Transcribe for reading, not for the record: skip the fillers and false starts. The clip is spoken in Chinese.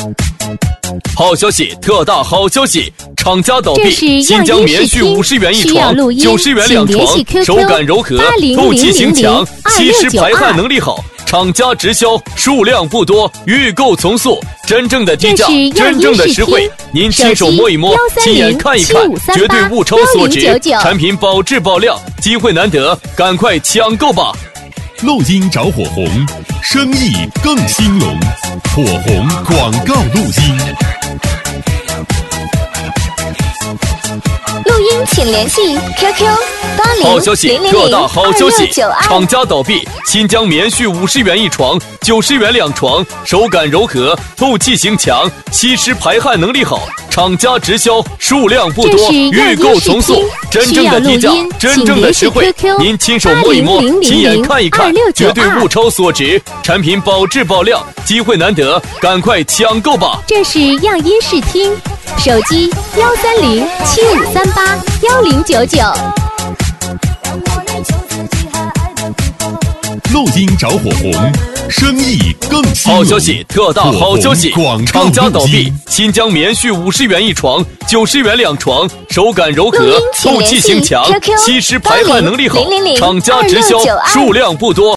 好消息，特大好消息！厂家倒闭，新疆棉絮50元一床，90元2床，手感柔和，透气性强，吸湿排汗能力好。厂家直销，数量不多，预购从速。真正的低价，真正的实惠，您亲手摸一摸，亲眼看一看，绝对物超所值。产品保质保量，机会难得，赶快抢购吧！ 录音找火红，生意更兴隆。火红广告录音。 录音请联系 QQ 80000692。 好消息，特大好消息！厂家倒闭，新疆棉絮50元一床，90元2床，手感柔和，透气性强，吸湿排汗能力好。厂家直销，数量不多，预购从速。真正的低价，真正的实惠，您亲手摸一摸，亲眼看一看，绝对物超所值。产品保质保量，机会难得，赶快抢购吧！ 这是样音视听，手机13075381099。 录音找火红，生意更兴隆。 好消息，特大好消息！厂家倒闭，新疆棉絮50元一床，90元2床，手感柔和，透气性强，吸湿排汗能力好。厂家直销，数量不多。